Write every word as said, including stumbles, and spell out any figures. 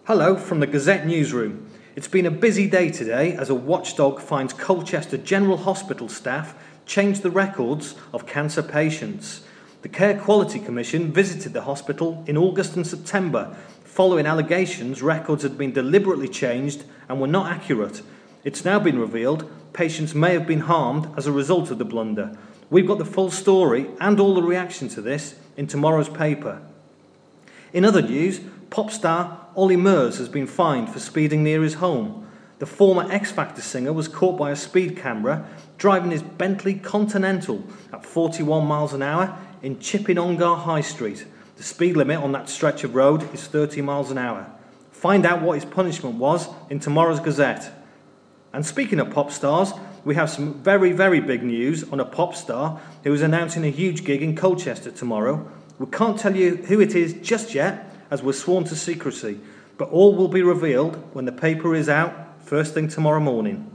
Hello from the Gazette newsroom. It's been a busy day today as a watchdog finds Colchester General Hospital staff changed the records of cancer patients. The Care Quality Commission visited the hospital in August and September following allegations records had been deliberately changed and were not accurate. It's now been revealed patients may have been harmed as a result of the blunder. We've got the full story and all the reaction to this in tomorrow's paper. In other news, pop star Olly Murs has been fined for speeding near his home. The former X Factor singer was caught by a speed camera driving his Bentley Continental at forty-one miles an hour in Chipping Ongar High Street. The speed limit on that stretch of road is thirty miles an hour. Find out what his punishment was in tomorrow's Gazette. And speaking of pop stars, we have some very, very big news on a pop star who is announcing a huge gig in Colchester tomorrow. We can't tell you who it is just yet, as we're sworn to secrecy, but all will be revealed when the paper is out first thing tomorrow morning.